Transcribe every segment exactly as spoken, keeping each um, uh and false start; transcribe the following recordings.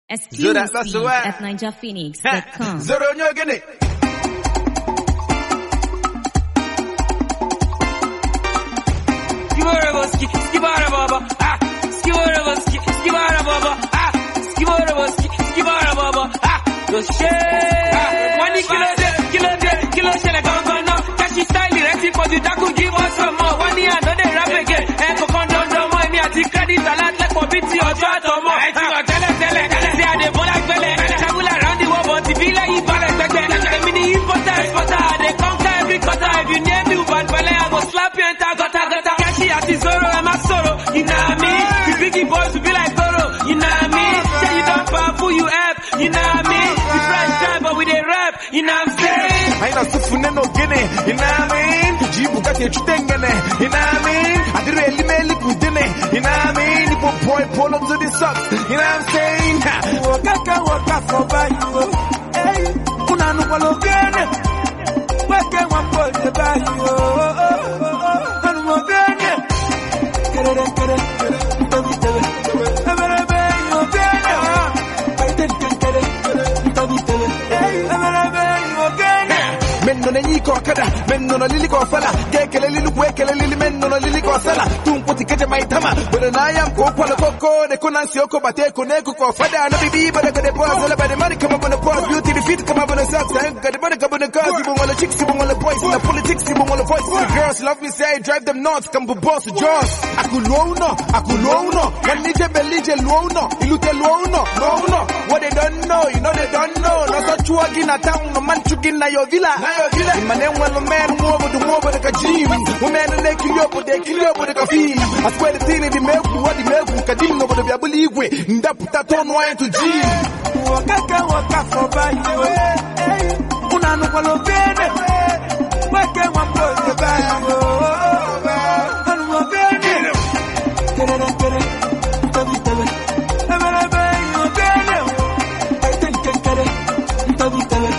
Exclusive Zora, that's the way. at ninja phoenix dot com. Zoro nyogene. Skibara boski, skibara baba, ah, skibara boski, skibara baba, ah, skibara boski, skibara baba, ah, go share. Money kilo de, kilo de, kilo shele gangan now. Cash style ready for the daku, give us some more. One year no dey rap again. Eh, go come down down more. Me ati credit alert like for B T or short or more. Eh, you tell it, tell it, tell it. Say I dey ball like belle. Travel around the world, but the feel like you balance like that. The mini importer, exporter, they conquer every quarter. If you name me bad belle, I go slap you enter gutter gutter. At the Zoro, I'm a sorrow, you know what I mean? The biggie boys will be like Zoro, you know what I mean? Say you don't powerful, you have, you know what I mean? The fresh time, but with a rap, you know what I'm saying? I know sufune no gene, you know what I mean? Jibu kake chutengene, you know what I mean? I did really meli kudene, you know what I mean? The boy pull up to the socks, you know what I'm saying? Waka waka for by you, hey, unanu walo gene, wake one boy to buy you, oh, oh, oh, anu mo gene. Menno ne nyiko kada menno no lili ko fala kekele lili kwekele lili menno no lili ko sala tumputi kaje maitama bere na yam ko kwala koko de kunansi oko bate ko ne ko fada no bibi bere ga de boys la bere money come up on the boys beauty the feet come up on the socks and ga de money come on the cars even all the chicks even all the boys in the politics even all the voices the girls love me say drive them nuts come bu boss Jones akulo no akulo no when nije belije lo no ilute lo no no no what they don't know you know they don't know no so chua gina town no man chugina yo villa Imane wala man mwobo du mwobo de kajimi Wumene ne kiliopo de kiliopo de kafili Aswe de tini di meku wadi meku Kadimi no bodo bia buligwe Ndapu tato no ayen tu jimi Wakaka waka foba iwe Unanu kwa lopene Wake wambo yeba Anu wabene Kere kere Tabi tabi Emere be yobene Aiten kere Tabi tabi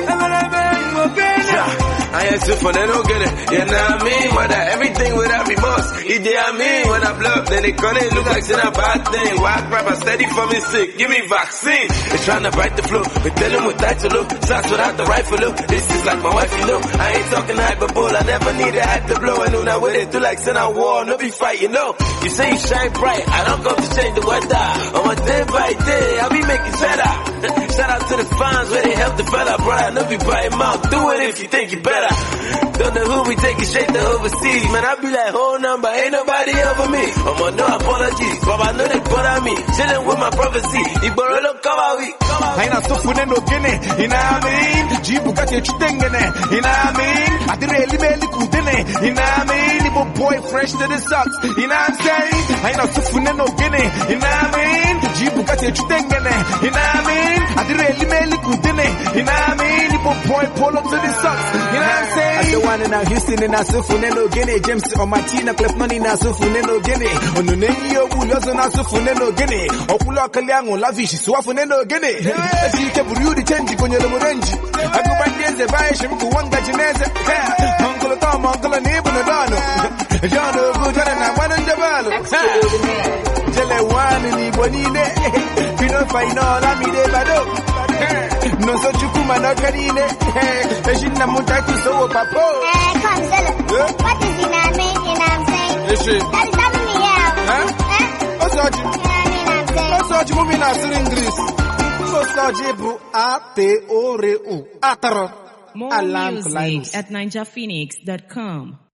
I ain't too for they don't get it. You know what I mean? Mother, everything without remorse. It did I mean when I blow up, then they call it look like it's a bad thing. Why rapper steady for me sick? Give me vaccine. They trying to bite the flow. We tell them with that to look. Shots without the rifle look. This is like my wife, you know. I ain't talking hyperbole. I never need a hat to blow. I know now what they do like send out war. No be fight, you know. You say you shine bright. I don't come to change the weather. On my day by day, I be making cheddar. Shout out to the fans where they help the fella, bro. I know be by him out. Do it if you think you better. Don't know who we take it straight to overseas. Man, I be like, whole number, ain't nobody over me. I'm on no apologies, but I know they bother me. Chilling with my prophecy. Iboro don't cover we. Aina sufune no gene, you know what I mean? Jibu kake chutengene, you know what I mean? I did really meli kudene, you know what I mean? Ibo boy fresh to the socks, you know what I'm saying? Aina sufune no gene, you know what I mean? Jibu kake chutengene, you know what I mean? I did really meli kudene, you know what I mean? Ibo boy pull up to the socks, you know what I'm saying? I the one in a Houston in a sufune no gene, James or Martina Clef money in a sufune no gene. Ono nengi yo bulozo na sufune no gene. Okulo akaliango lavish swafune no gene. Ejike buriudi change kwenye lomorenji. Agubandeze baishe mku wanga jineze. Uncle Tom, uncle Nibu no dano. Jono gujana na wananja balo. Jele wani ni bonine. Pino faino la mide bado. No so chukuma no karine. Ejina mutaki so papo. Eh, come Zilla. What is in our name, you know what I'm saying? Yes, she. That is having me out. Huh? Eh? Osaji. You know what I'm saying? Osaji mumi na siri English. Osaji bru a te o re u. Ataro. More Alarm music lines. at ninja phoenix dot com.